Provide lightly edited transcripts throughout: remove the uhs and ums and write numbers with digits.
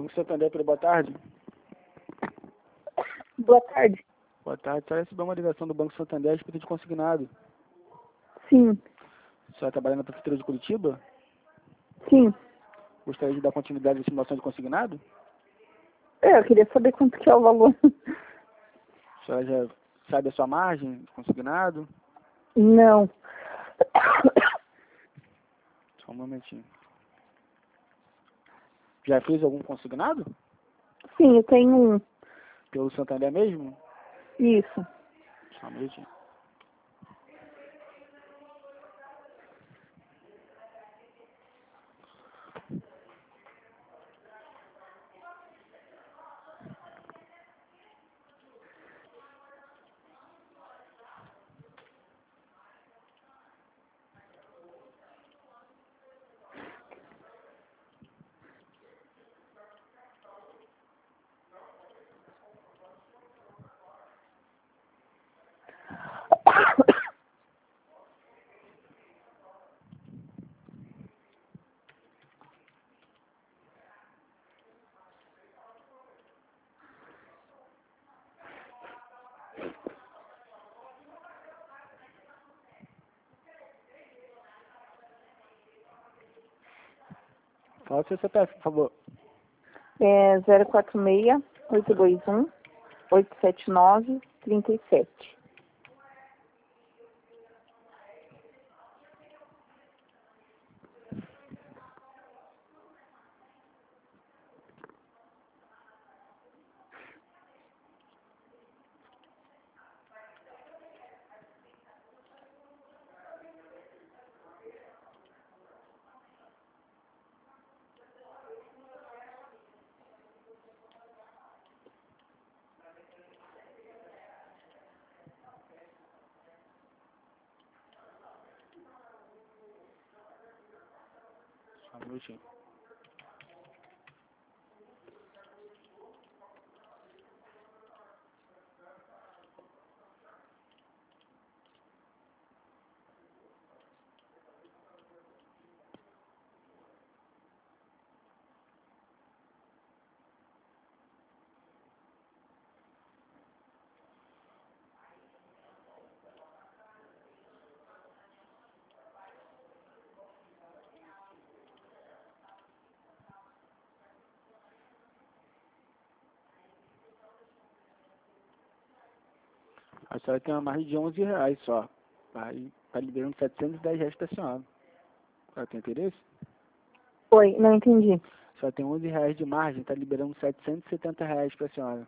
Banco Santander, boa tarde. Boa tarde. Boa tarde. A senhora recebeu uma ligação do Banco Santander a respeito de consignado. Sim. A senhora trabalha na Prefeitura de Curitiba? Sim. Gostaria de dar continuidade à simulação de consignado? Eu queria saber quanto que é o valor. A senhora já sabe a sua margem de consignado? Não. Só um momentinho. Já fez algum consignado? Sim, eu tenho um. Pelo Santander mesmo? Isso. Só um minutinho. Fala o seu CPF, por favor. É 046-821-879-37. Só um minutinho. A senhora tem uma margem de R$11 só. Está liberando R$710 para a senhora. A senhora tem interesse? Oi, não entendi. A senhora tem R$11 de margem, está liberando R$770 para a senhora.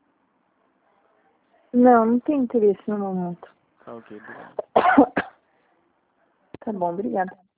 Não tem interesse no momento. Tá ok, obrigado. Tá bom, obrigada.